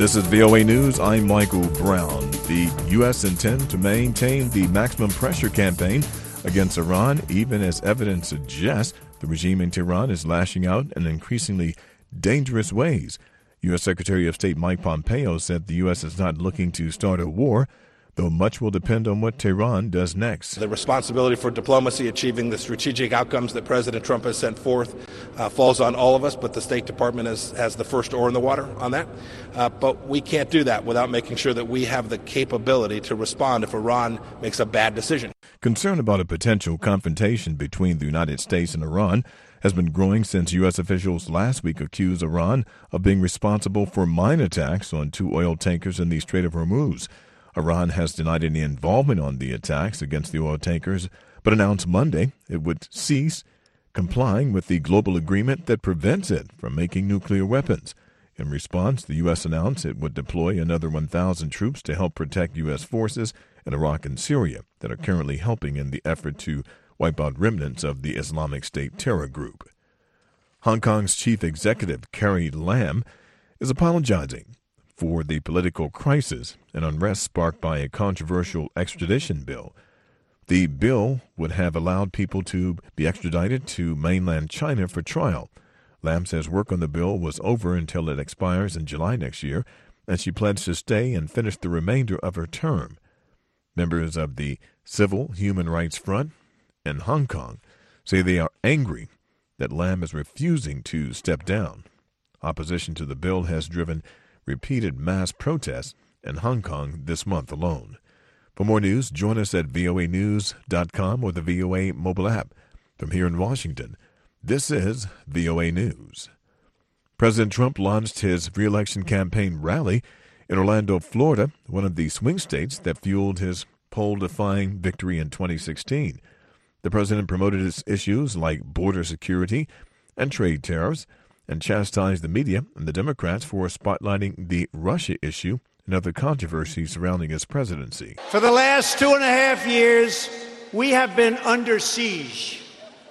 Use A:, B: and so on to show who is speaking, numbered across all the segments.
A: This is VOA News. I'm Michael Brown. The U.S. intends to maintain the maximum pressure campaign against Iran, even as evidence suggests the regime in Tehran is lashing out in increasingly dangerous ways. U.S. Secretary of State Mike Pompeo said the U.S. is not looking to start a war, though much will depend on what Tehran does next.
B: The responsibility for diplomacy, achieving the strategic outcomes that President Trump has sent forth, falls on all of us, but the State Department has the first oar in the water on that. But we can't do that without making sure that we have the capability to respond if Iran makes a bad decision.
A: Concern about a potential confrontation between the United States and Iran has been growing since U.S. officials last week accused Iran of being responsible for mine attacks on 2 oil tankers in the Strait of Hormuz. Iran has denied any involvement on the attacks against the oil tankers, but announced Monday it would cease complying with the global agreement that prevents it from making nuclear weapons. In response, the U.S. announced it would deploy another 1,000 troops to help protect U.S. forces in Iraq and Syria that are currently helping in the effort to wipe out remnants of the Islamic State terror group. Hong Kong's chief executive, Carrie Lam, is apologizing for the political crisis and unrest sparked by a controversial extradition bill. The bill would have allowed people to be extradited to mainland China for trial. Lam says work on the bill was over until it expires in July next year, and she pledged to stay and finish the remainder of her term. Members of the Civil Human Rights Front in Hong Kong say they are angry that Lam is refusing to step down. Opposition to the bill has driven repeated mass protests in Hong Kong this month alone. For more news, join us at voanews.com or the VOA mobile app. From here in Washington, this is VOA News. President Trump launched his re-election campaign rally in Orlando, Florida, one of the swing states that fueled his poll-defying victory in 2016. The president promoted his issues like border security and trade tariffs, and chastised the media and the Democrats for spotlighting the Russia issue and other controversies surrounding his presidency.
C: For the last 2.5 years, we have been under siege.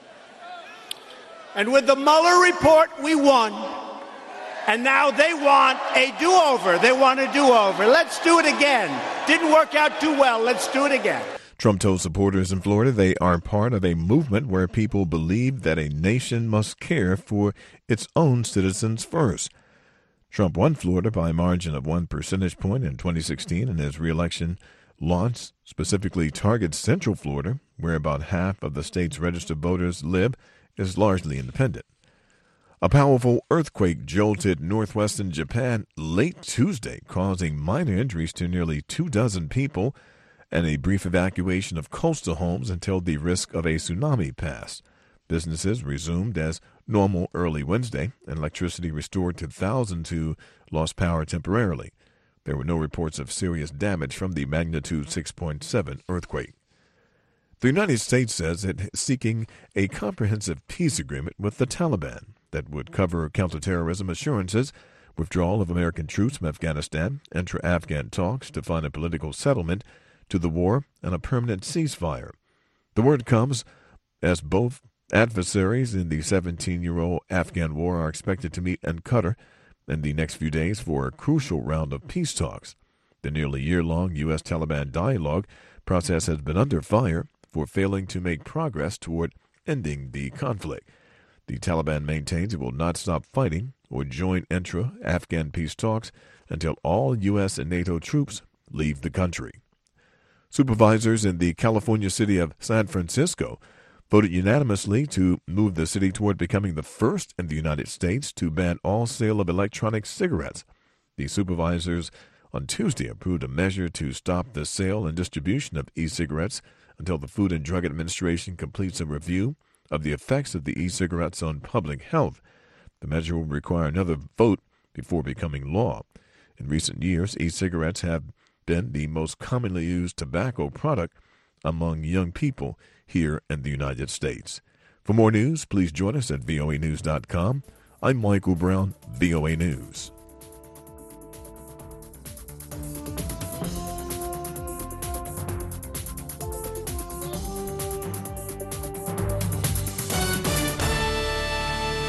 C: And with the Mueller report, we won. And now they want a do-over. They want a do-over. Let's do it again. Didn't work out too well. Let's do it again.
A: Trump told supporters in Florida they are part of a movement where people believe that a nation must care for its own citizens first. Trump won Florida by a margin of 1 percentage point in 2016, and his re-election launch specifically targets Central Florida, where about half of the state's registered voters live, is largely independent. A powerful earthquake jolted northwestern Japan late Tuesday, causing minor injuries to nearly 24 people and a brief evacuation of coastal homes until the risk of a tsunami passed. Businesses resumed as normal early Wednesday, and electricity restored to thousands who lost power temporarily. There were no reports of serious damage from the magnitude 6.7 earthquake. The United States says it is seeking a comprehensive peace agreement with the Taliban that would cover counterterrorism assurances, withdrawal of American troops from Afghanistan, intra-Afghan talks to find a political settlement to the war, and a permanent ceasefire. The word comes as both adversaries in the 17-year-old Afghan war are expected to meet in Qatar in the next few days for a crucial round of peace talks. The nearly year-long U.S.-Taliban dialogue process has been under fire for failing to make progress toward ending the conflict. The Taliban maintains it will not stop fighting or join intra-Afghan peace talks until all U.S. and NATO troops leave the country. Supervisors in the California city of San Francisco voted unanimously to move the city toward becoming the first in the United States to ban all sale of electronic cigarettes. The supervisors on Tuesday approved a measure to stop the sale and distribution of e-cigarettes until the Food and Drug Administration completes a review of the effects of the e-cigarettes on public health. The measure will require another vote before becoming law. In recent years, e-cigarettes have been the most commonly used tobacco product among young people here in the United States. For more news, please join us at voanews.com. I'm Michael Brown, VOA News.